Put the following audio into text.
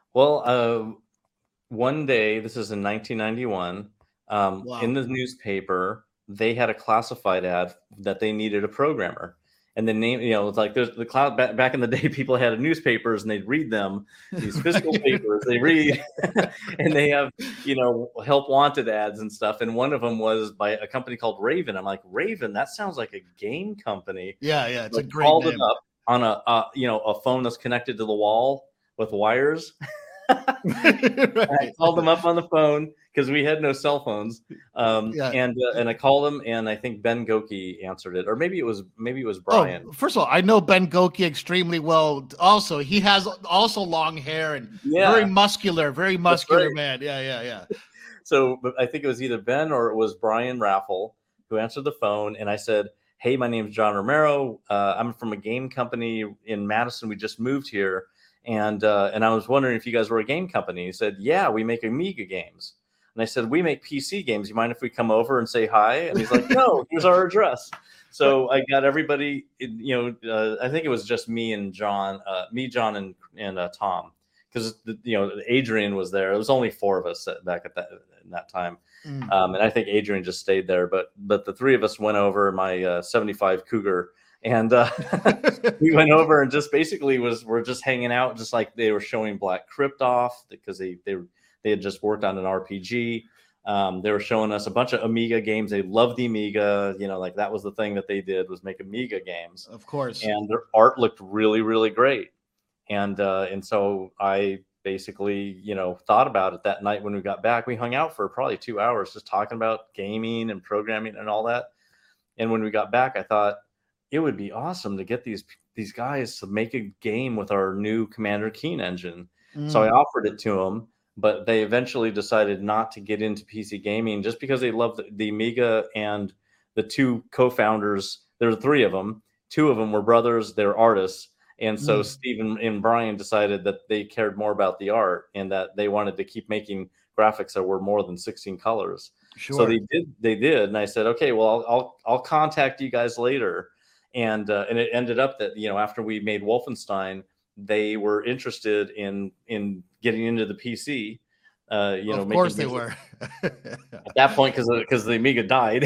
Well, one day, this is in 1991, in Wow. the newspaper, they had a classified ad that they needed a programmer. And the name, it's like there's the cloud back in the day, people had newspapers and they'd read them, these physical Right, papers, they read, and they have, help wanted ads and stuff. And one of them was by a company called Raven. I'm like, Raven, that sounds like a game company. Yeah, yeah, it's So a I great called it name. up on a phone that's connected to the wall with wires. I Right. called them up on the phone because we had no cell phones, Yeah. and I called them, and I think Ben Goki answered it, or maybe it was Oh, Brian. first of all, I know Ben Goki extremely well. Also, he has also long hair and Yeah, very that's muscular right. man. Yeah, yeah, yeah. So, but I think it was either Ben or it was Brian Raffle who answered the phone, and I said, "Hey, my name's John Romero. I'm from a game company in Madison. We just moved here, and I was wondering if you guys were a game company." He said, "Yeah, we make Amiga games." And I said, "We make PC games. You mind if we come over and say hi?" And he's like, "No, here's our address." So I got everybody. I think it was just me and John, John, and Tom, because Adrian was there. It was only four of us back at that time, Mm. and I think Adrian just stayed there. But the three of us went over my '75 Cougar, and we went over and just basically we're just hanging out, just like they were showing Black Crypt off because they had just worked on an RPG. They were showing us a bunch of Amiga games. They loved the Amiga, like that was the thing that they did, was make Amiga games, Of course. and their art looked really, really great. And so I basically, thought about it that night when we got back. We hung out for probably 2 hours just talking about gaming and programming and all that. And when we got back, I thought it would be awesome to get these guys to make a game with our new Commander Keen engine. So I Mm. offered it to them, but they eventually decided not to get into PC gaming just because they loved the Amiga. And the two co-founders, there were three of them. Two of them were brothers, they're artists. And so Mm. Stephen and Brian decided that they cared more about the art and that they wanted to keep making graphics that were more than 16 colors. So Sure. they did, and I said, okay, well, I'll contact you guys later, and it ended up that after we made Wolfenstein, they were interested in getting into the PC, Of making course they games were. at that point because the Amiga died.